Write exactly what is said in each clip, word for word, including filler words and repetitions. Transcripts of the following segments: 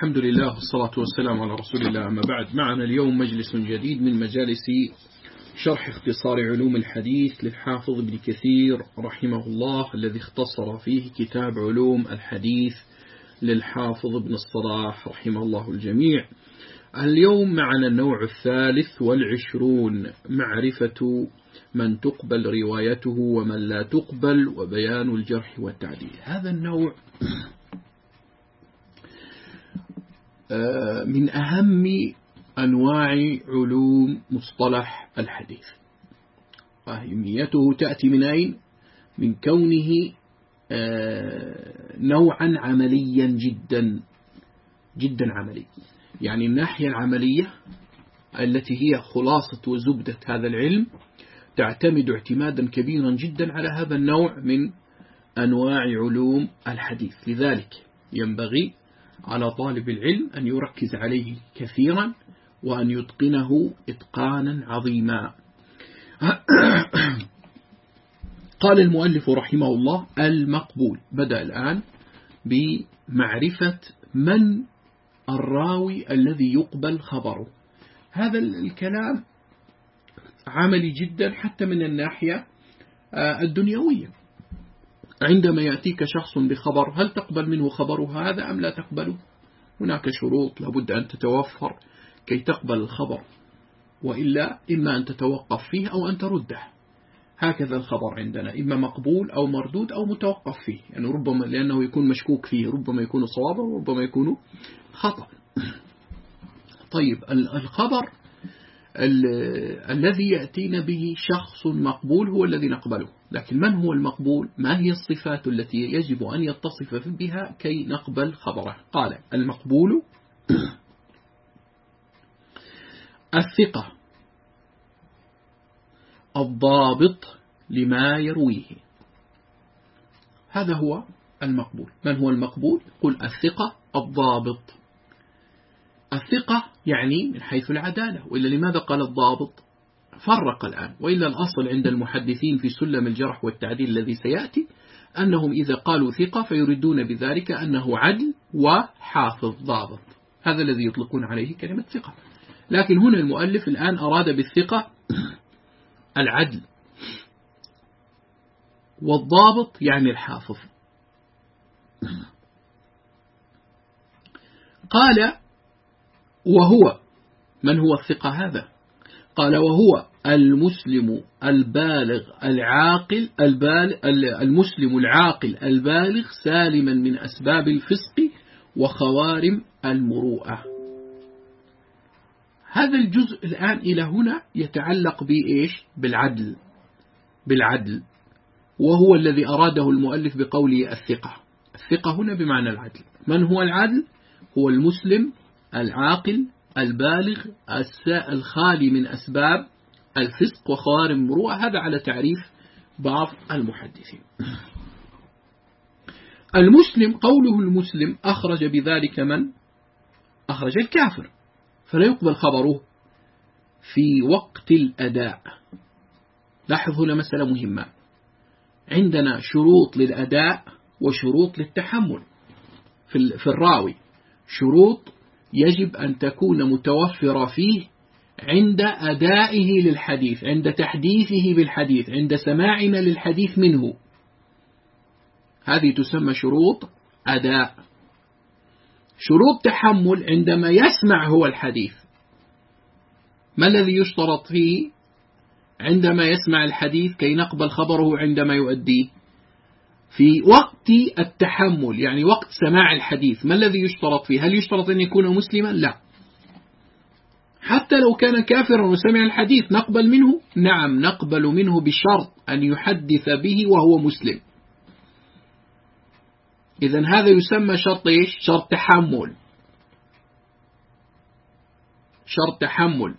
الحمد لله والصلاة والسلام على رسول الله. أما بعد، معنا اليوم مجلس جديد من مجالس شرح اختصار علوم الحديث للحافظ ابن كثير رحمه الله، الذي اختصر فيه كتاب علوم الحديث للحافظ ابن الصلاح رحمه الله الجميع. اليوم معنا النوع الثالث والعشرون، معرفة من تقبل روايته ومن لا تقبل وبيان الجرح والتعديل. هذا النوع من أهم أنواع علوم مصطلح الحديث. أهميته تأتي من أين؟ من كونه نوعا عمليا جدا جدا عملي. يعني الناحية العملية التي هي خلاصة وزبدة هذا العلم تعتمد اعتمادا كبيرا جدا على هذا النوع من أنواع علوم الحديث. لذلك ينبغي على طالب العلم أن يركز عليه كثيرا وأن يتقنه إتقانا عظيما. قال المؤلف رحمه الله: المقبول. بدأ الآن بمعرفة من الراوي الذي يقبل خبره. هذا الكلام عملي جدا حتى من الناحية الدنيوية. عندما يأتيك شخص بخبر، هل تقبل منه خبره هذا أم لا تقبله؟ هناك شروط لابد أن تتوفر كي تقبل الخبر، وإلا إما أن تتوقف فيه أو أن ترده. هكذا الخبر عندنا إما مقبول أو مردود أو متوقف فيه، يعني ربما لأنه يكون مشكوك فيه، ربما يكون صوابا وربما يكون خطأ. طيب، الخبر ال الذي يأتينا به شخص مقبول هو الذي نقبله. لكن من هو المقبول؟ ما هي الصفات التي يجب أن يتصف بها كي نقبل خبره؟ قال: المقبول الثقة الضابط لما يرويه. هذا هو المقبول. من هو المقبول؟ قل الثقة الضابط. الثقة يعني من حيث العدالة، وإلا لماذا قال الضابط؟ فرق الآن، وإلا الأصل عند المحدثين في سلم الجرح والتعديل الذي سيأتي أنهم إذا قالوا ثقة فيريدون بذلك أنه عدل وحافظ ضابط. هذا الذي يطلقون عليه كلمة ثقة. لكن هنا المؤلف الآن أراد بالثقة العدل، والضابط يعني الحافظ. قال: وهو، من هو الثقة هذا؟ قال: وهو المسلم البالغ العاقل البالغ المسلم العاقل البالغ سالما من أسباب الفسق وخوارم المروءة. هذا الجزء الآن إلى هنا يتعلق بإيش؟ بالعدل. بالعدل، وهو الذي أراده المؤلف بقوله الثقة. الثقة هنا بمعنى العدل. من هو العدل؟ هو المسلم العاقل البالغ الخالي من أسباب الفسق وخوارم المروءة. هذا على تعريف بعض المحدثين. المسلم، قوله المسلم أخرج بذلك من؟ أخرج الكافر، فلا يقبل خبره في وقت الأداء. لاحظ هنا مسألة مهمة، عندنا شروط للأداء وشروط للتحمل في الراوي. شروط يجب أن تكون متوفرة فيه عند أدائه للحديث، عند تحديثه بالحديث، عند سماعنا للحديث منه. هذه تسمى شروط أداء. شروط تحمل عندما يسمع هو الحديث. ما الذي يشترط فيه عندما يسمع الحديث كي نقبل خبره عندما يؤديه؟ في وقت التحمل، يعني وقت سماع الحديث، ما الذي يشترط فيه؟ هل يشترط أن يكون مسلما؟ لا. حتى لو كان كافرا وسمع الحديث نقبل منه؟ نعم، نقبل منه بشرط أن يحدث به وهو مسلم. إذن هذا يسمى شرط إيش؟ شرط تحمل. شرط تحمل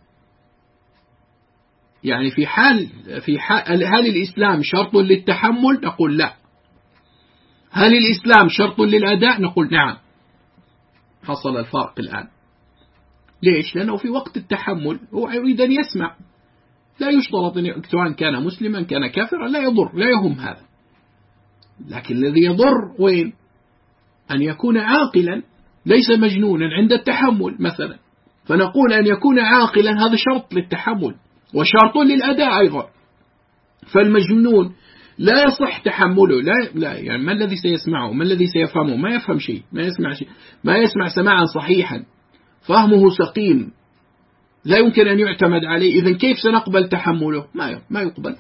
يعني في حال في حال هل الإسلام شرط للتحمل؟ نقول لا. هل الإسلام شرط للأداء؟ نقول نعم. حصل الفرق الآن. ليش؟ لأنه في وقت التحمل هو يريد أن يسمع، لا يشترط أن سواء كان مسلما كان كافرا، لا يضر، لا يهم هذا. لكن الذي يضر وين؟ أن يكون عاقلا ليس مجنونا عند التحمل مثلا، فنقول أن يكون عاقلا هذا شرط للتحمل وشرط للأداء أيضا. فالمجنون لا يصح تحمله، لا, لا يعني ما الذي سيسمعه، ما الذي سيفهمه؟ ما يفهم شيء، ما يسمع شيء، ما يسمع سماعا صحيحا، فهمه سقيم، لا يمكن أن يعتمد عليه. إذن كيف سنقبل تحمله؟ ما ما يقبل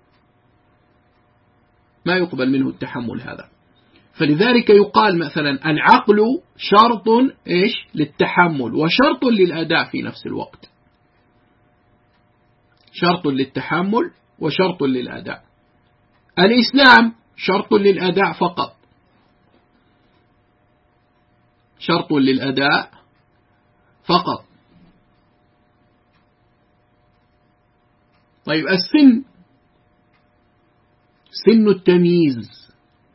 ما يقبل منه التحمل هذا. فلذلك يقال مثلا العقل شرط إيش للتحمل وشرط للأداء في نفس الوقت، شرط للتحمل وشرط للأداء. الإسلام شرط للأداء فقط، شرط للأداء فقط. طيب السن، سن التمييز،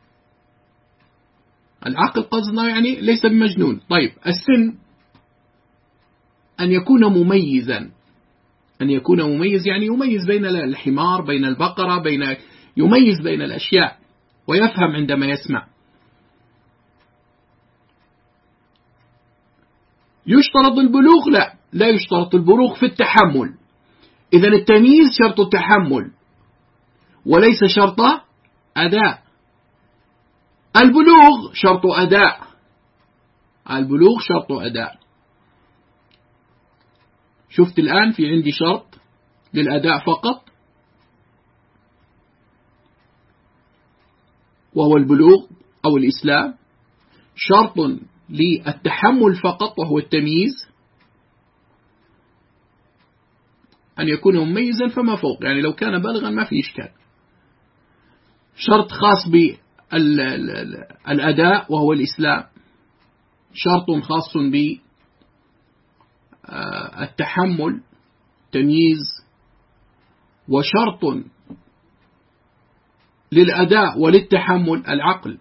العقل قصدنا يعني ليس بمجنون. طيب السن أن يكون مميزا، أن يكون مميز يعني يميز بين الحمار بين البقرة، بين يميز بين الأشياء ويفهم عندما يسمع. يشترط البلوغ؟ لا، لا يشترط البلوغ في التحمل. إذن التمييز شرط التحمل وليس شرط أداء. البلوغ شرط أداء، البلوغ شرط أداء. شفت الآن في عندي شرط للأداء فقط وهو البلوغ أو الإسلام، شرط للتحمل فقط وهو التمييز، أن يكون مميزا فما فوق، يعني لو كان بالغا ما في إشكال. شرط خاص بالأداء وهو الإسلام، شرط خاص بالتحمل تمييز، وشرط للأداء وللتحمل العقل.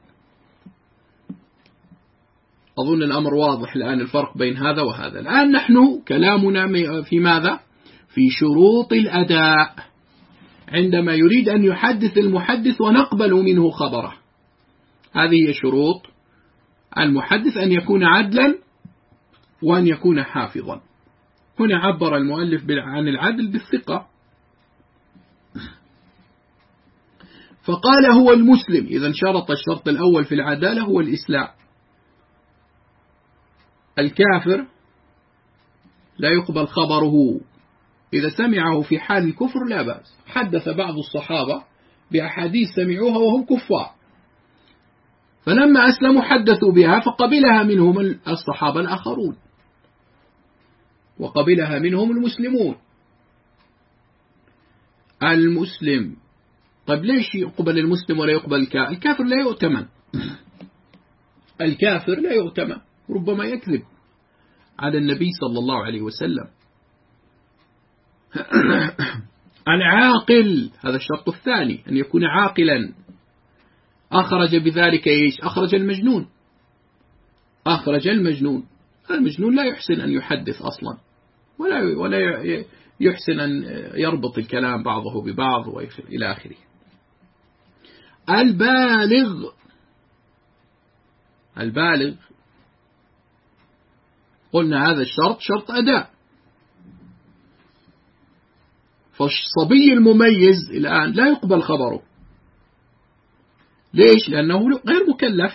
أظن الأمر واضح الآن الفرق بين هذا وهذا. الآن نحن كلامنا في ماذا؟ في شروط الأداء، عندما يريد أن يحدث المحدث ونقبل منه خبره. هذه هي شروط المحدث، أن يكون عدلا وأن يكون حافظا. هنا عبر المؤلف عن العدل بالثقة، فقال هو المسلم. إذن شرط الشرط الأول في العدالة هو الإسلام. الكافر لا يقبل خبره، إذا سمعه في حال الكفر لا بأس. حدث بعض الصحابة بأحاديث سمعوها وهم كفار، فلما أسلموا حدثوا بها فقبلها منهم الصحابة الآخرون وقبلها منهم المسلمون. المسلم، طيب ليش يقبل المسلم ولا يقبل الكافر؟ الكافر لا يؤتمن، الكافر لا يؤتمن، ربما يكذب على النبي صلى الله عليه وسلم. العاقل هذا الشرط الثاني، أن يكون عاقلا. أخرج بذلك إيش؟ أخرج المجنون، أخرج المجنون. المجنون لا يحسن أن يحدث أصلا، ولا ولا يحسن أن يربط الكلام بعضه ببعض وإلى آخره. البالغ، البالغ قلنا هذا الشرط شرط أداء. فالصبي المميز الآن لا يقبل خبره. ليش؟ لأنه غير مكلف،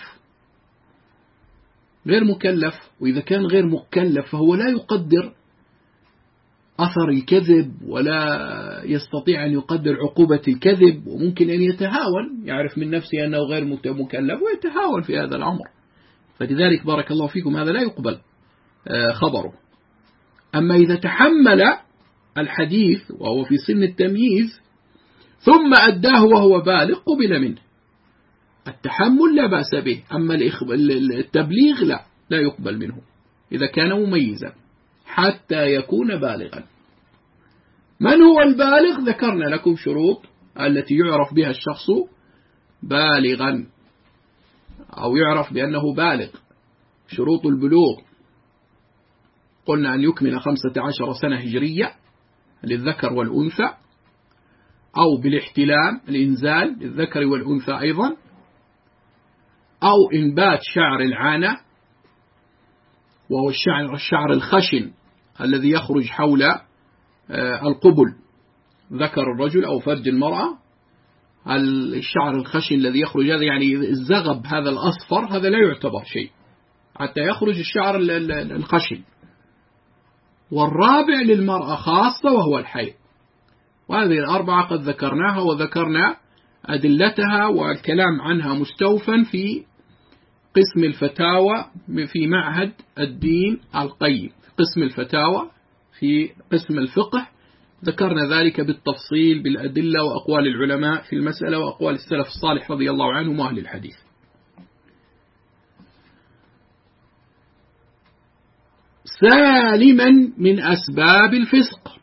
غير مكلف، وإذا كان غير مكلف فهو لا يقدر أثر الكذب ولا يستطيع أن يقدر عقوبة الكذب، وممكن أن يتهاون، يعرف من نفسه أنه غير مكلف ويتهاون في هذا الأمر. فلذلك بارك الله فيكم هذا لا يقبل خبره. أما إذا تحمل الحديث وهو في سن التمييز ثم أداه وهو بالغ قبل منه. التحمل لا بأس به، أما التبليغ لا لا يقبل منه إذا كان مميزا حتى يكون بالغا. من هو البالغ؟ ذكرنا لكم شروط التي يعرف بها الشخص بالغا أو يعرف بأنه بالغ. شروط البلوغ قلنا أن يكمل خمسة عشر سنة هجرية للذكر والأنثى، أو بالاحتلام الإنزال للذكر والأنثى أيضا، أو إنبات شعر العانة، وهو الشعر, الشعر الخشن الذي يخرج حول القبل، ذكر الرجل أو فرج المرأة، الشعر الخشن الذي يخرج هذا يعني الزغب هذا الأصفر، هذا لا يعتبر شيء حتى يخرج الشعر الخشن. والرابع للمرأة خاصة وهو الحيض. وهذه الأربعة قد ذكرناها وذكرنا أدلتها والكلام عنها مستوفا في قسم الفتاوى في معهد الدين القيم، قسم الفتاوى في قسم الفقه، ذكرنا ذلك بالتفصيل بالأدلة وأقوال العلماء في المسألة وأقوال السلف الصالح رضي الله عنهم وأهل الحديث. سالما من أسباب الفسق.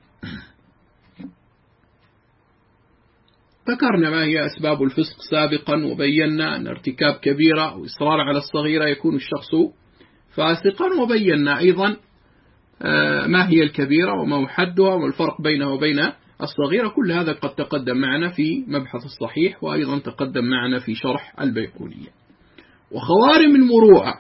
ذكرنا ما هي أسباب الفسق سابقا، وبينا أن ارتكاب كبيرة وإصرار على الصغيرة يكون الشخص فاسقا، وبينا أيضا ما هي الكبيرة وما حدها والفرق بينها وبين الصغيرة. كل هذا قد تقدم معنا في مبحث الصحيح، وأيضا تقدم معنا في شرح البيقونية. وخوارم المروءة،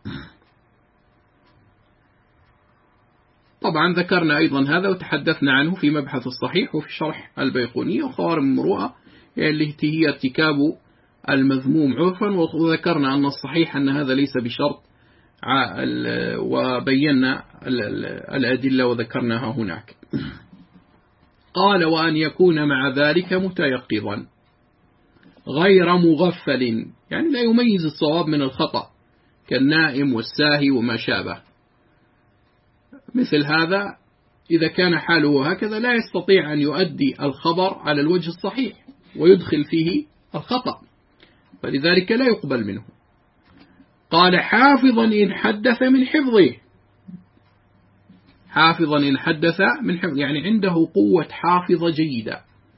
طبعا ذكرنا أيضا هذا وتحدثنا عنه في مبحث الصحيح وفي شرح البيقونية. وخوارم المروءة التي هي ارتكاب المذموم عرفا، وذكرنا أن الصحيح أن هذا ليس بشرط، وبينا الأدلة وذكرناها هناك. قال: وأن يكون مع ذلك متيقظا غير مغفل، يعني لا يميز الصواب من الخطأ كالنائم والساهي وما شابه. مثل هذا إذا كان حاله هكذا لا يستطيع أن يؤدي الخبر على الوجه الصحيح ويدخل فيه الخطأ، فلذلك لا يقبل منه. قال: حافظا إن حدث من حفظه، حافظا إن حدث من حفظه يعني عنده قوة حافظة جيدة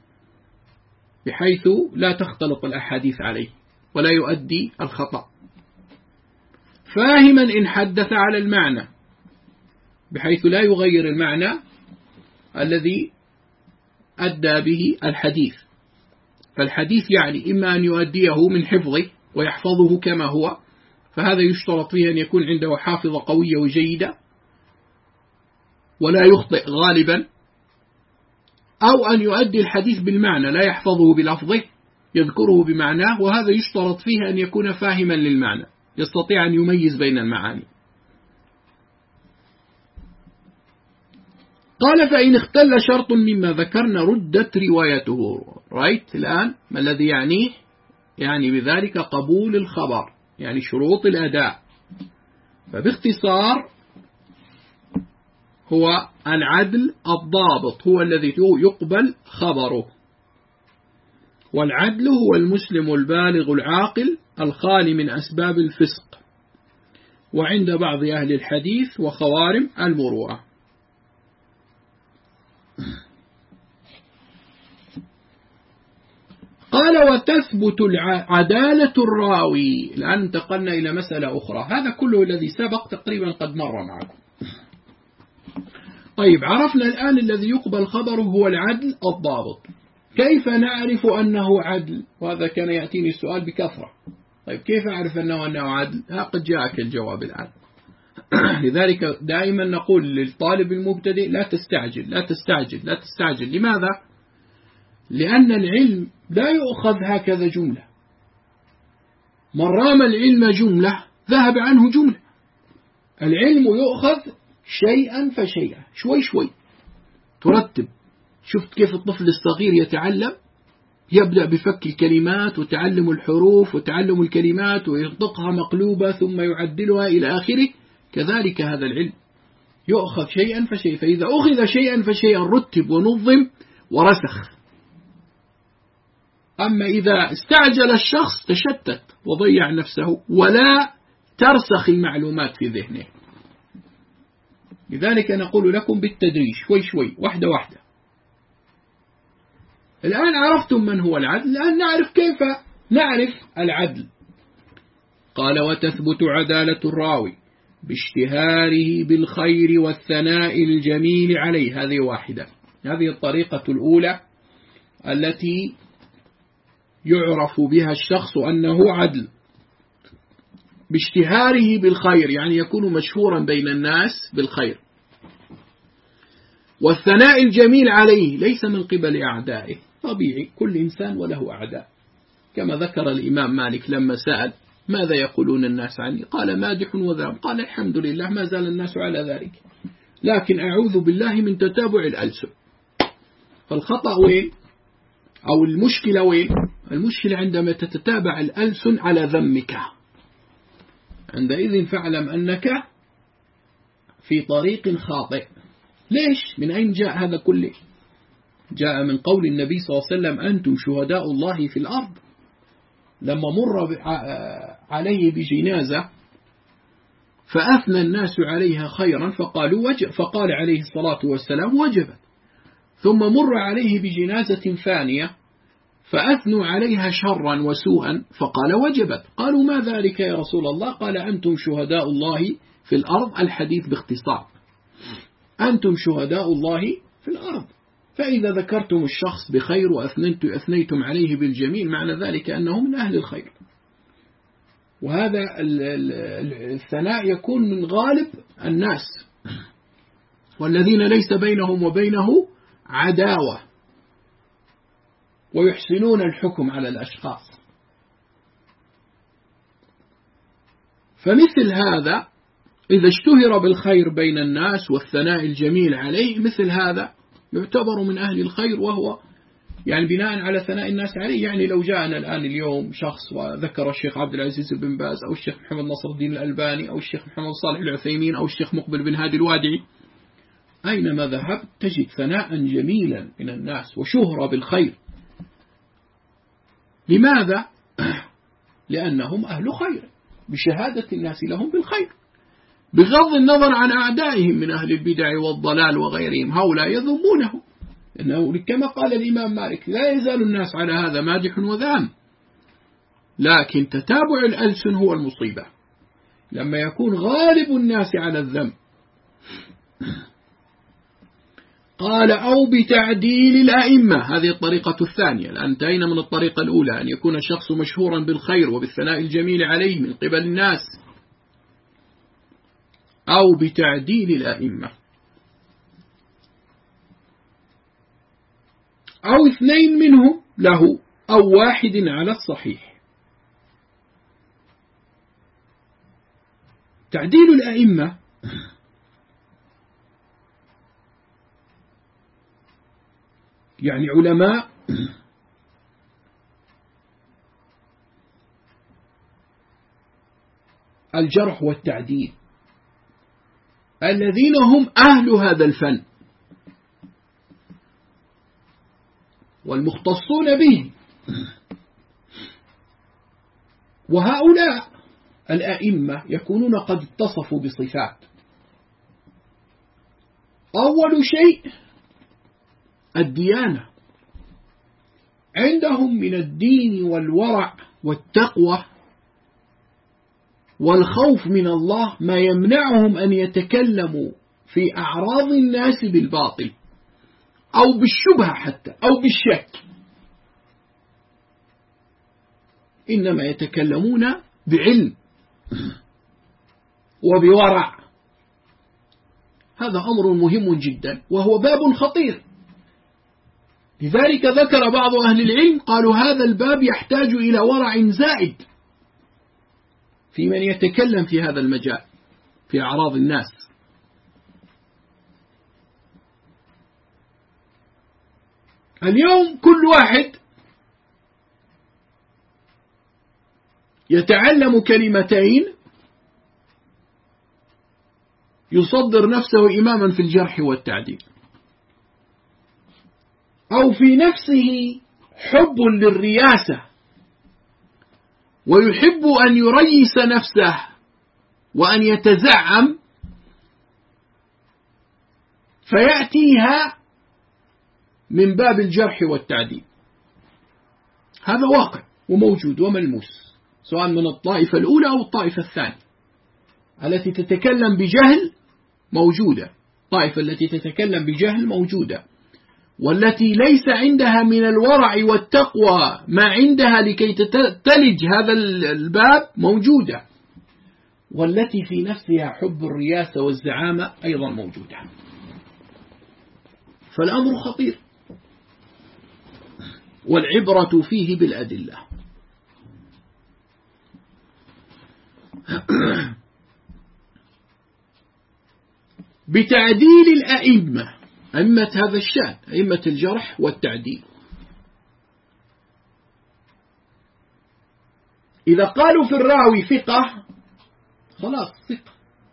بحيث لا تختلط الأحاديث عليه ولا يؤدي الخطأ. فاهما إن حدث على المعنى بحيث لا يغير المعنى الذي أدى به الحديث، فالحديث يعني إما أن يؤديه من حفظه ويحفظه كما هو، فهذا يشترط فيه أن يكون عنده حافظة قوية وجيدة ولا يخطئ غالبا، أو أن يؤدي الحديث بالمعنى لا يحفظه بلفظه يذكره بمعناه، وهذا يشترط فيه أن يكون فاهما للمعنى يستطيع أن يميز بين المعاني. قال: فإن اختل شرط مما ذكرنا ردت روايته. رأيت الآن ما الذي يعنيه؟ يعني بذلك قبول الخبر، يعني شروط الأداء. فباختصار هو العدل الضابط هو الذي يقبل خبره، والعدل هو المسلم البالغ العاقل الخالي من أسباب الفسق، وعند بعض أهل الحديث وخوارم المروءة. قال: وتثبت عدالة الراوي. الآن انتقلنا إلى مسألة أخرى، هذا كله الذي سبق تقريبا قد مر معكم. طيب، عرفنا الآن الذي يقبل خبره هو العدل الضابط. كيف نعرف أنه عدل؟ وهذا كان يأتيني السؤال بكثرة. طيب، كيف أعرف أنه أنه عدل؟ قد جاءك الجواب الآن. لذلك دائما نقول للطالب المبتدئ: لا تستعجل لا تستعجل لا تستعجل. لماذا؟ لأن العلم لا يؤخذ هكذا جملة. من رام العلم جملة ذهب عنه جملة. العلم يؤخذ شيئا فشيئا، شوي شوي ترتب. شفت كيف الطفل الصغير يتعلم؟ يبدأ بفك الكلمات وتعلم الحروف وتعلم الكلمات وينطقها مقلوبة ثم يعدلها إلى آخره. كذلك هذا العلم يؤخذ شيئا فشيئا، فإذا أخذ شيئا فشيئا رتب ونظم ورسخ. أما إذا استعجل الشخص تشتت وضيع نفسه ولا ترسخ المعلومات في ذهنه. لذلك نقول لكم بالتدريج، شوي شوي، واحدة واحدة. الآن عرفتم من هو العدل، الآن نعرف كيف نعرف العدل. قال: وتثبت عدالة الراوي باشتهاره بالخير والثناء الجميل عليه. هذه واحدة، هذه الطريقة الأولى التي يعرف بها الشخص أنه عدل. باشتهاره بالخير، يعني يكون مشهورا بين الناس بالخير. والثناء الجميل عليه ليس من قبل أعدائه، طبيعي كل إنسان وله أعداء، كما ذكر الإمام مالك لما سأل ماذا يقولون الناس عني؟ قال مادح وذام، قال الحمد لله ما زال الناس على ذلك، لكن أعوذ بالله من تتابع الألسن. فالخطأ وين؟ أو المشكلة وين؟ المشكلة عندما تتتابع الألسن على ذمك، عندئذ فاعلم أنك في طريق خاطئ. ليش؟ من أين جاء هذا كله؟ جاء من قول النبي صلى الله عليه وسلم أنتم شهداء الله في الأرض. لما مر عليه بجنازة فأثنى الناس عليها خيرا فقالوا وجب، فقال عليه الصلاة والسلام وجبت. ثم مر عليه بجنازة ثانية فأثنوا عليها شرا وسوءا فقال وجبت. قالوا ما ذلك يا رسول الله؟ قال أنتم شهداء الله في الأرض، الحديث باختصار، أنتم شهداء الله في الأرض. فإذا ذكرتم الشخص بخير وأثنيتم عليه بالجميل معنى ذلك أنه من أهل الخير. وهذا الثناء يكون من غالب الناس، والذين ليس بينهم وبينه عداوة ويحسنون الحكم على الأشخاص. فمثل هذا إذا اشتهر بالخير بين الناس والثناء الجميل عليه، مثل هذا يعتبر من أهل الخير، وهو يعني بناء على ثناء الناس عليه. يعني لو جاءنا الآن اليوم شخص وذكر الشيخ عبد العزيز بن باز أو الشيخ محمد نصر الدين الألباني أو الشيخ محمد صالح العثيمين أو الشيخ مقبل بن هادي الوادعي، أينما ذهبت تجد ثناء جميلا من الناس وشهرة بالخير. لماذا؟ لأنهم أهل خير بشهادة الناس لهم بالخير، بغض النظر عن أعدائهم من أهل البدع والضلال وغيرهم، هؤلاء يذمونه، إنه كما قال الإمام مالك لا يزال الناس على هذا مادح وذام. لكن تتابع الألسن هو المصيبة لما يكون غالب الناس على الذم. قال أو بتعديل الأئمة، هذه الطريقة الثانية. الآن انتهينا من الطريقة الأولى، أن يكون الشخص مشهورا بالخير وبالثناء الجميل عليه من قبل الناس. أو بتعديل الأئمة، أو اثنين منهم له أو واحد على الصحيح. تعديل الأئمة يعني علماء الجرح والتعديل الذين هم أهل هذا الفن والمختصون به. وهؤلاء الأئمة يكونون قد اتصفوا بصفات. أول شيء الديانة، عندهم من الدين والورع والتقوى والخوف من الله ما يمنعهم أن يتكلموا في أعراض الناس بالباطل أو بالشبهة حتى أو بالشك، إنما يتكلمون بعلم وبورع. هذا أمر مهم جدا وهو باب خطير. لذلك ذكر بعض أهل العلم قالوا هذا الباب يحتاج إلى ورع زائد في من يتكلم في هذا المجال في أعراض الناس. اليوم كل واحد يتعلم كلمتين يصدر نفسه إماما في الجرح والتعديل، أو في نفسه حب للرياسة ويحب أن يريس نفسه وأن يتزعم، فيأتيها من باب الجرح والتعديل. هذا واقع وموجود وملموس، سواء من الطائفة الأولى أو الطائفة الثانية. التي تتكلم بجهل موجودة، الطائفة التي تتكلم بجهل موجودة، والتي ليس عندها من الورع والتقوى ما عندها لكي تلج هذا الباب موجودة. والتي في نفسها حب الرياسة والزعامة أيضا موجودة. فالأمر خطير، والعبرة فيه بالأدلة. بتعديل الأئمة، أئمة هذا الشأن، أئمة الجرح والتعديل. إذا قالوا في الراوي ثقة خلاص ثقة،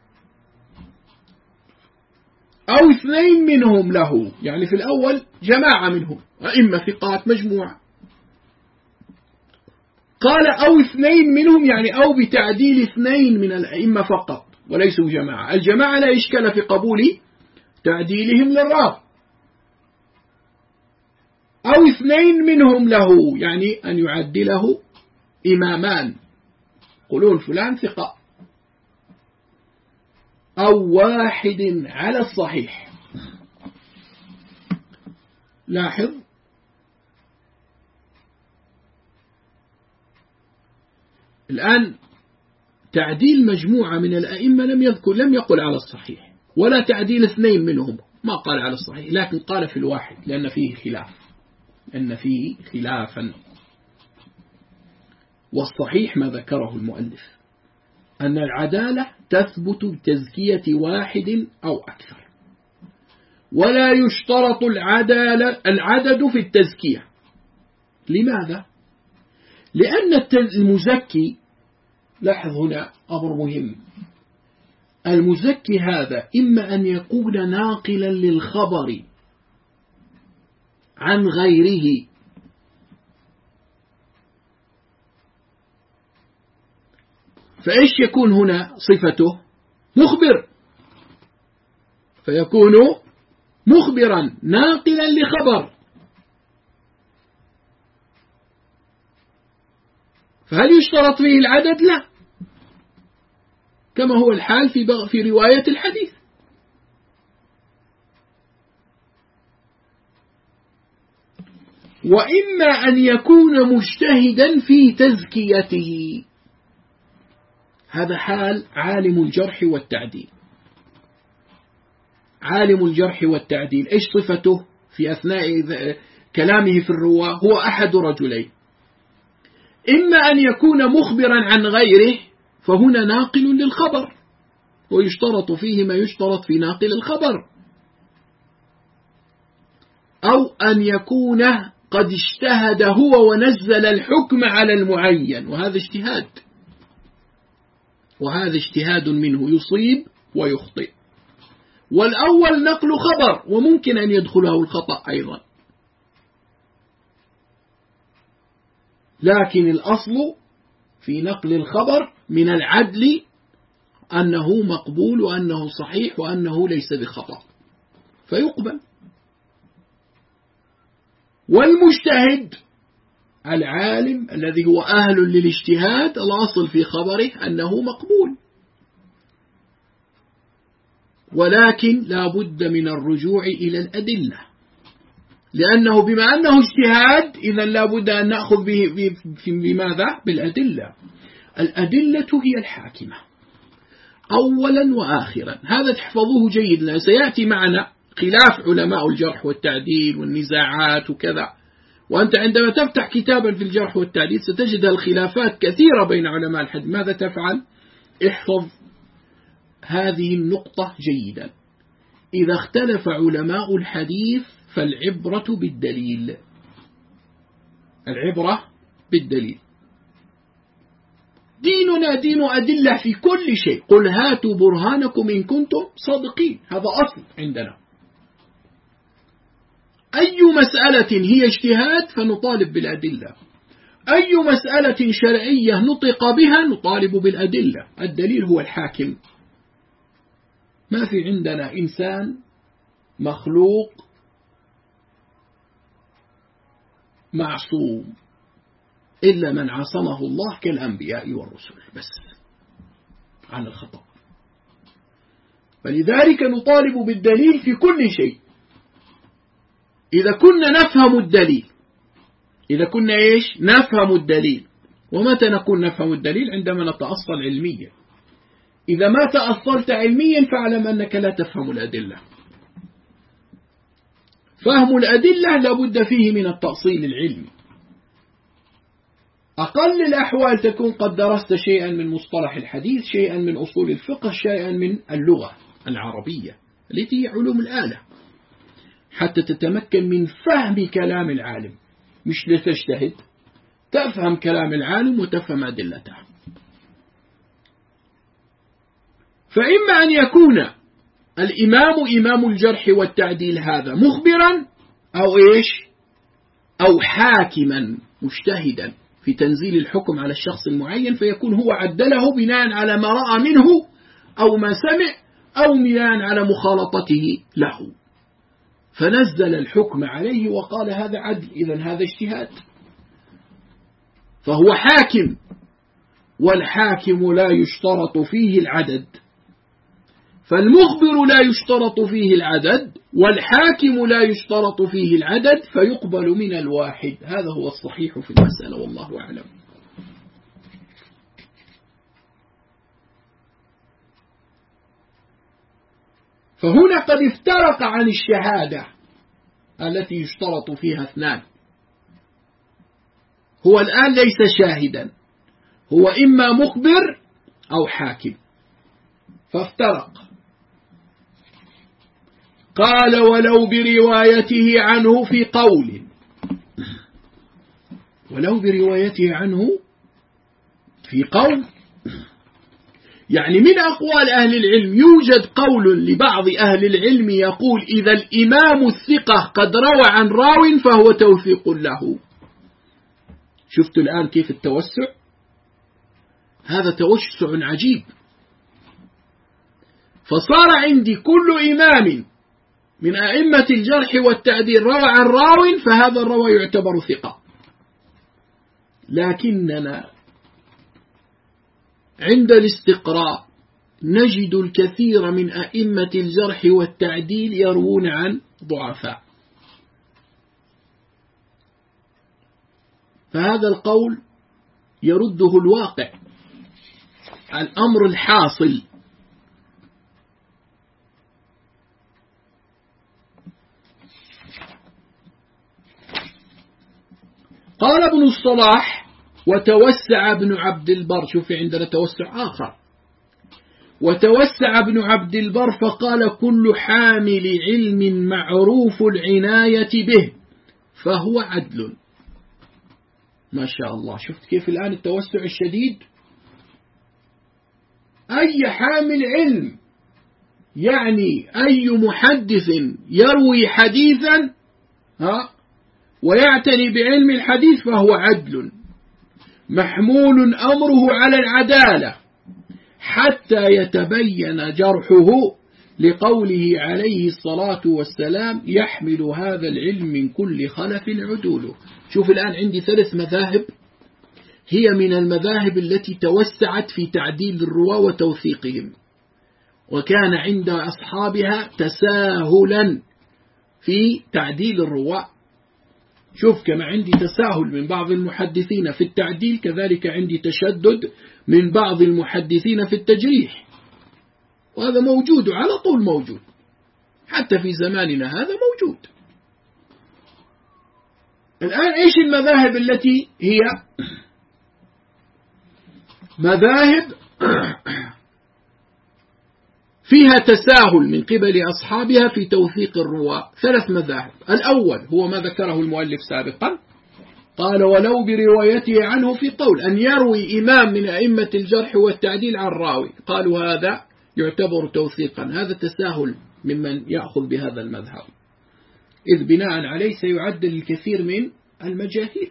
أو اثنين منهم له، يعني في الأول جماعة منهم أئمة ثقات مجموعة، قال أو اثنين منهم يعني أو بتعديل اثنين من الأئمة فقط وليسوا جماعة. الجماعة لا إشكال في قبول تعديلهم للراوي، أو اثنين منهم له يعني أن يعدله إمامان يقولون فلان ثقة، أو واحد على الصحيح. لاحظ الآن تعديل مجموعة من الأئمة لم يذكر، لم يقل على الصحيح، ولا تعديل اثنين منهم ما قال على الصحيح، لكن قال في الواحد لأن فيه خلاف، لأن فيه خلافا. والصحيح ما ذكره المؤلف أن العدالة تثبت بتزكية واحد أو أكثر، ولا يشترط العدالة العدد في التزكية. لماذا؟ لأن المزكي، لاحظ هنا أمر مهم، المزكي هذا إما أن يكون ناقلا للخبر عن غيره، فإيش يكون هنا صفته؟ مخبر، فيكون مخبرا ناقلا لخبر. فهل يشترط فيه العدد؟ لا، كما هو الحال في في رواية الحديث. وإما أن يكون مجتهدا في تزكيته، هذا حال عالم الجرح والتعديل. عالم الجرح والتعديل إيش صفته في أثناء كلامه في الرواة؟ هو أحد رجلين، إما أن يكون مخبرا عن غيره فهنا ناقل للخبر، ويشترط فيه ما يشترط في ناقل الخبر، أو أن يكون قد اجتهد هو ونزل الحكم على المعين، وهذا اجتهاد، وهذا اجتهاد منه يصيب ويخطئ. والأول نقل خبر وممكن أن يدخله الخطأ أيضا، لكن الأصل في نقل الخبر من العدل أنه مقبول وأنه صحيح وأنه ليس بخطأ فيقبل. والمجتهد العالم الذي هو أهل للاجتهاد الأصل في خبره أنه مقبول، ولكن لا بد من الرجوع إلى الأدلة، لأنه بما أنه اجتهاد إذن لا بد أن نأخذ به بماذا؟ بالأدلة. الأدلة هي الحاكمة أولا وآخرا، هذا تحفظوه جيدا، سيأتي معنا خلاف علماء الجرح والتعديل والنزاعات وكذا، وأنت عندما تفتح كتابا في الجرح والتعديل ستجد الخلافات كثيرة بين علماء الحديث. ماذا تفعل؟ احفظ هذه النقطة جيدا، إذا اختلف علماء الحديث فالعبرة بالدليل، العبرة بالدليل. ديننا دين أدلة في كل شيء، قل هاتوا برهانكم إن كنتم صادقين، هذا أصل عندنا. أي مسألة هي اجتهاد فنطالب بالأدلة، أي مسألة شرعية نطق بها نطالب بالأدلة، الدليل هو الحاكم. ما في عندنا إنسان مخلوق معصوم إلا من عصمه الله كالأنبياء والرسل بس عن الخطأ، فلذلك نطالب بالدليل في كل شيء. إذا كنا نفهم الدليل، إذا كنا إيش؟ نفهم الدليل. ومتى نكون نفهم الدليل؟ عندما نتأصل علميا، إذا ما تأصلت علميا فاعلم أنك لا تفهم الأدلة. فهم الأدلة لابد فيه من التأصيل العلمي. أقل الأحوال تكون قد درست شيئا من مصطلح الحديث، شيئا من أصول الفقه، شيئا من اللغة العربية التي هي علوم الآلة، حتى تتمكن من فهم كلام العالم، مش لتجتهد، تفهم كلام العالم وتفهم أدلته. فإما أن يكون الإمام إمام الجرح والتعديل هذا مخبرا أو إيش أو حاكما مجتهدا في تنزيل الحكم على الشخص المعين، فيكون هو عدله بناء على ما رأى منه أو ما سمع أو بناء على مخالطته له، فنزل الحكم عليه وقال هذا عدل، إذن هذا اجتهاد، فهو حاكم. والحاكم لا يشترط فيه العدد، فالمخبر لا يشترط فيه العدد والحاكم لا يشترط فيه العدد، فيقبل من الواحد. هذا هو الصحيح في المسألة والله أعلم. فهنا قد افترق عن الشهادة التي يشترط فيها اثنان. هو الآن ليس شاهدا، هو إما مخبر أو حاكم، فافترق. قال ولو بروايته عنه في قول، ولو بروايته عنه في قول، يعني من أقوال أهل العلم يوجد قول لبعض أهل العلم يقول إذا الإمام الثقة قد روى عن راو فهو توثيق له. شفت الآن كيف التوسع؟ هذا توسع عجيب. فصار عندي كل إمام من أئمة الجرح والتعديل روى عن راو فهذا الراوي يعتبر ثقة. لكننا عند الاستقراء نجد الكثير من أئمة الجرح والتعديل يروون عن ضعفاء، فهذا القول يرده الواقع، الأمر الحاصل. قال ابن الصلاح وتوسع ابن عبد البر، شوف عندنا توسع آخر، وتوسع ابن عبد البر فقال كل حامل علم معروف العناية به فهو عدل. ما شاء الله، شفت كيف الآن التوسع الشديد؟ أي حامل علم، يعني أي محدث يروي حديثا ها ويعتني بعلم الحديث فهو عدل محمول أمره على العدالة حتى يتبين جرحه، لقوله عليه الصلاة والسلام يحمل هذا العلم من كل خلف عدوله. شوف الآن عندي ثلاث مذاهب هي من المذاهب التي توسعت في تعديل الرواة وتوثيقهم، وكان عند أصحابها تساهلا في تعديل الرواة. شوف كما عندي تساهل من بعض المحدثين في التعديل، كذلك عندي تشدد من بعض المحدثين في التجريح، وهذا موجود على طول موجود، حتى في زماننا هذا موجود. الآن إيش المذاهب التي هي مذاهب فيها تساهل من قبل أصحابها في توثيق الرواة؟ ثلاث مذاهب. الأول هو ما ذكره المؤلف سابقا، قال ولو بروايته عنه في قول، أن يروي إمام من أئمة الجرح والتعديل عن راوي، قالوا هذا يعتبر توثيقا. هذا تساهل ممن يأخذ بهذا المذهب، إذ بناء عليه سيعدل الكثير من المجاهيل.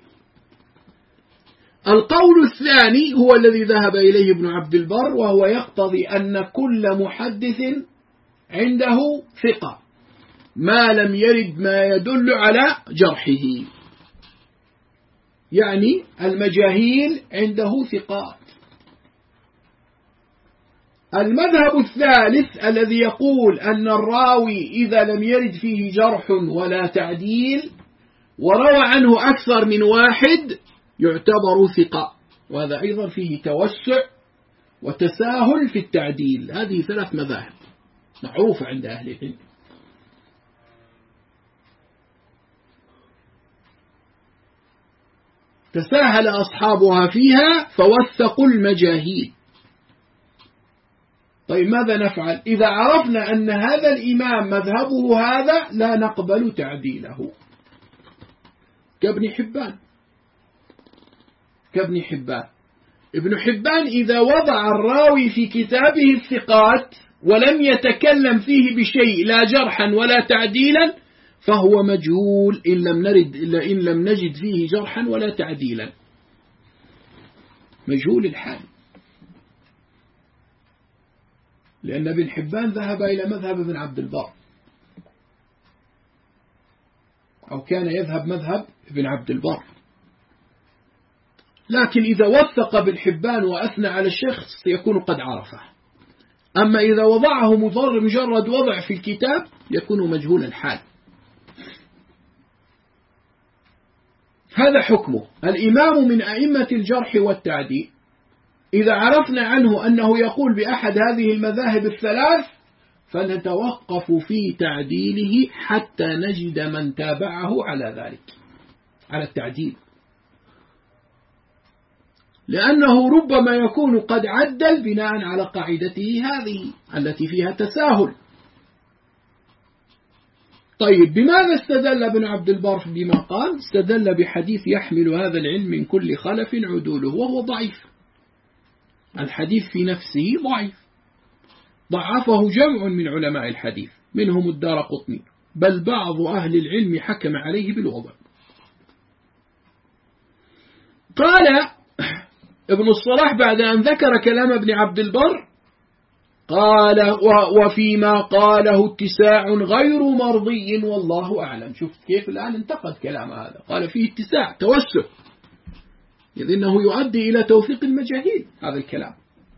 القول الثاني هو الذي ذهب إليه ابن عبد البر، وهو يقتضي أن كل محدث عنده ثقة ما لم يرد ما يدل على جرحه، يعني المجاهيل عنده ثقات. المذهب الثالث الذي يقول أن الراوي إذا لم يرد فيه جرح ولا تعديل وروى عنه أكثر من واحد يعتبر ثقة، وهذا أيضا فيه توسع وتساهل في التعديل. هذه ثلاث مذاهب معروفة عند أهل العلم. تساهل أصحابها فيها فوثقوا المجاهيل. طيب ماذا نفعل إذا عرفنا أن هذا الإمام مذهبه هذا لا نقبل تعديله؟ كابن حبان كابن حبان ابن حبان إذا وضع الراوي في كتابه الثقات ولم يتكلم فيه بشيء لا جرحا ولا تعديلا فهو مجهول إن لم نرد إلا إن لم نجد فيه جرحا ولا تعديلا، مجهول الحال. لأن ابن حبان ذهب إلى مذهب ابن عبد البر، أو كان يذهب مذهب ابن عبد البر. لكن إذا وثق ابن حبان وأثنى على الشخص يكون قد عرفه. أما إذا وضعه مجرد وضع في الكتاب يكون مجهول الحال. هذا حكمه. الإمام من أئمة الجرح والتعديل إذا عرفنا عنه أنه يقول بأحد هذه المذاهب الثلاث فنتوقف في تعديله حتى نجد من تابعه على ذلك، على التعديل، لأنه ربما يكون قد عدل بناء على قاعدته هذه التي فيها تساهل. طيب بماذا استدل ابن عبد البر بما قال؟ استدل بحديث يحمل هذا العلم من كل خلف عدوله، وهو ضعيف. الحديث في نفسه ضعيف، ضعفه جمع من علماء الحديث منهم الدارقطني، بل بعض أهل العلم حكم عليه بالوضع. قال ابن الصلاح بعد أن ذكر كلام ابن عبد البر قال وفيما قاله اتساع غير مرضي والله أعلم. شفت كيف الآن انتقد كلام هذا، قال فيه اتساع توسع، إذ إنه يؤدي إلى توثيق المجاهيل هذا الكلام.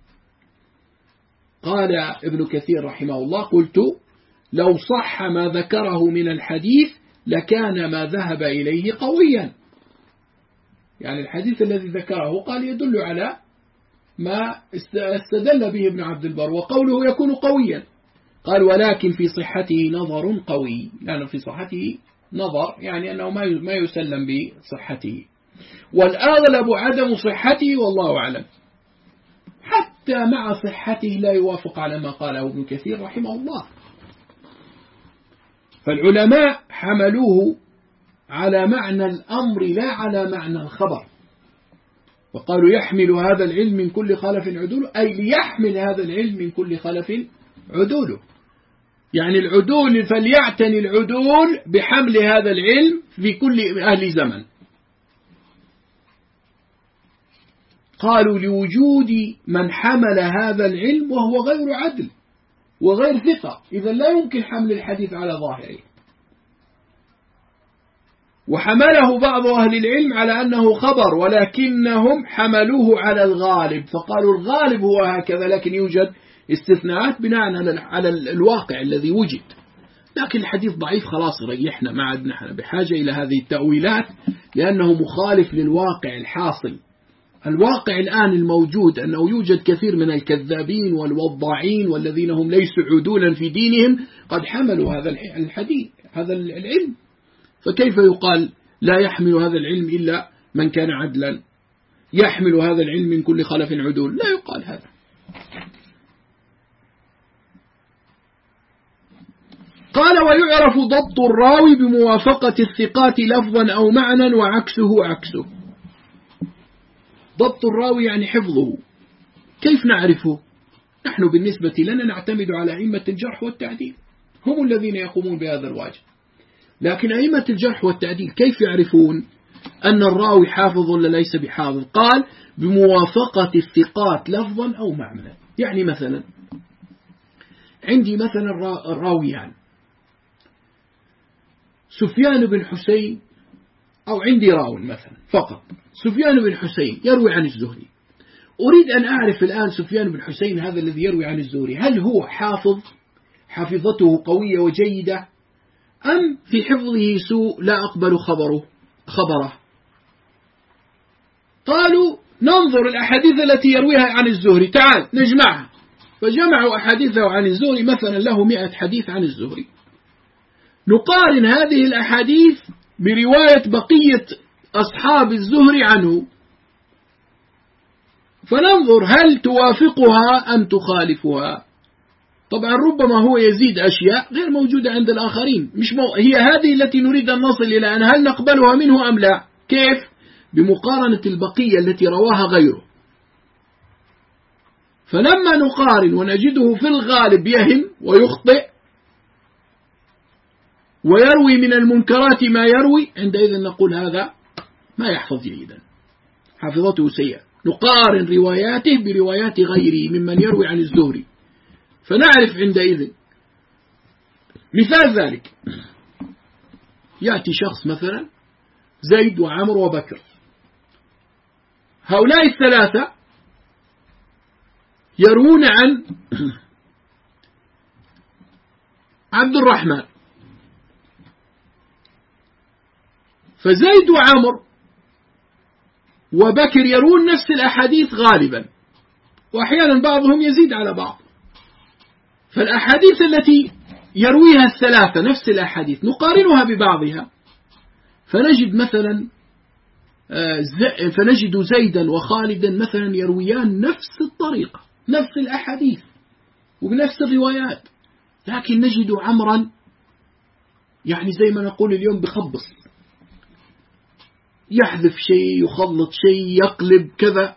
قال ابن كثير رحمه الله قلت لو صح ما ذكره من الحديث لكان ما ذهب إليه قويا. يعني الحديث الذي ذكره قال يدل على ما استدل به ابن عبد البر، وقوله يكون قويا. قال ولكن في صحته نظر قوي، لأن في صحته نظر يعني أنه ما يسلم بصحته، والأغلب عدم صحته والله أعلم. حتى مع صحته لا يوافق على ما قاله ابن كثير رحمه الله. فالعلماء حملوه على معنى الأمر لا على معنى الخبر، وقالوا يحمل هذا العلم من كل خلف عدوله، أي ليحمل هذا العلم من كل خلف عدوله، يعني العدول فليعتني العدول بحمل هذا العلم في كل أهل زمن. قالوا لوجود من حمل هذا العلم وهو غير عدل وغير ثقة، إذا لا يمكن حمل الحديث على ظاهره. وحمله بعض أهل العلم على أنه خبر، ولكنهم حملوه على الغالب، فقالوا الغالب هو هكذا، لكن يوجد استثناءات بناء على الواقع الذي وجد. لكن الحديث ضعيف خلاص ريحنا، ما عدنا بحاجة إلى هذه التأويلات لأنه مخالف للواقع الحاصل. الواقع الآن الموجود أنه يوجد كثير من الكذابين والوضاعين والذين هم ليسوا عدولا في دينهم قد حملوا هذا الحديث هذا العلم، فكيف يقال لا يحمل هذا العلم إلا من كان عدلا، يحمل هذا العلم من كل خلف عدول؟ لا يقال هذا. قال ويعرف ضبط الراوي بموافقة الثقات لفظا أو معنى وعكسه عكسه. ضبط الراوي يعني حفظه. كيف نعرفه؟ نحن بالنسبة لنا نعتمد على أئمة الجرح والتعديل، هم الذين يقومون بهذا الواجب. لكن أئمة الجرح والتعديل كيف يعرفون أن الراوي حافظ ولا ليس بحافظ؟ قال بموافقة الثقات لفظا أو معنى. يعني مثلا عندي مثلا الراويان سفيان بن حسين، أو عندي راو مثلا فقط سفيان بن حسين يروي عن الزهري. أريد أن أعرف الآن سفيان بن حسين هذا الذي يروي عن الزهري هل هو حافظ حافظته قوية وجيدة، أم في حفظه سوء لا أقبل خبره خبره؟ قالوا ننظر الأحاديث التي يرويها عن الزهري، تعال نجمعها. فجمعوا أحاديثه عن الزهري، مثلا له مئة حديث عن الزهري، نقارن هذه الأحاديث برواية بقية أصحاب الزهري عنه، فننظر هل توافقها أم تخالفها. طبعا ربما هو يزيد أشياء غير موجودة عند الآخرين، مش مو... هي هذه التي نريد أن نصل إلى أن هل نقبلها منه أم لا. كيف؟ بمقارنة البقية التي رواها غيره. فلما نقارن ونجده في الغالب يهم ويخطئ ويروي من المنكرات ما يروي، عندئذ نقول هذا ما يحفظ جيدا، حافظته سيئة. نقارن رواياته بروايات غيره ممن يروي عن الزهري، فنعرف عندئذ. مثال ذلك، يأتي شخص مثلا زيد وعمر وبكر، هؤلاء الثلاثة يروون عن عبد الرحمن، فزيد وعمر وبكر يروون نفس الأحاديث غالبا، وأحيانا بعضهم يزيد على بعض. فالأحاديث التي يرويها الثلاثة نفس الأحاديث نقارنها ببعضها، فنجد مثلا فنجد زيدا وخالدا مثلا يرويان نفس الطريقة نفس الأحاديث وبنفس الروايات، لكن نجد عمرا يعني زي ما نقول اليوم بخبص، يحذف شيء يخلط شيء يقلب كذا،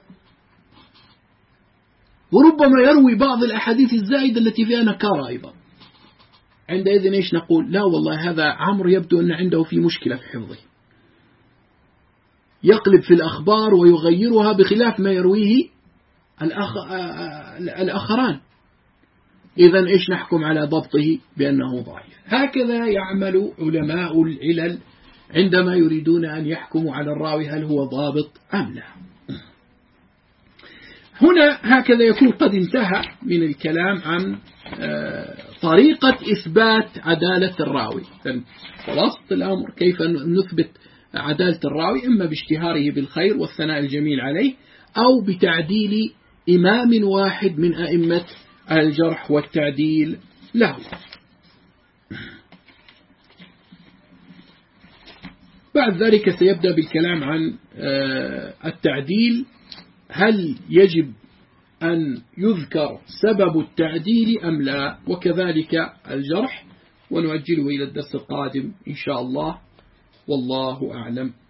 وربما يروي بعض الأحاديث الزائدة التي فيها نكارة أيضا. عندئذ إيش نقول؟ لا والله هذا عمرو يبدو أن عنده في مشكلة في حفظه، يقلب في الأخبار ويغيرها بخلاف ما يرويه الأخ... الآخران. إذن إيش نحكم على ضبطه؟ بأنه ضعيف. هكذا يعمل علماء العلل عندما يريدون أن يحكموا على الراوي هل هو ضابط أم لا. هنا هكذا يكون قد انتهى من الكلام عن طريقة إثبات عدالة الراوي. خلاصة الأمر كيف نثبت عدالة الراوي، إما باشتهاره بالخير والثناء الجميل عليه، أو بتعديل إمام واحد من أئمة الجرح والتعديل له. بعد ذلك سيبدأ بالكلام عن التعديل، هل يجب أن يذكر سبب التعديل أم لا، وكذلك الجرح، ونؤجله إلى الدرس القادم إن شاء الله، والله أعلم.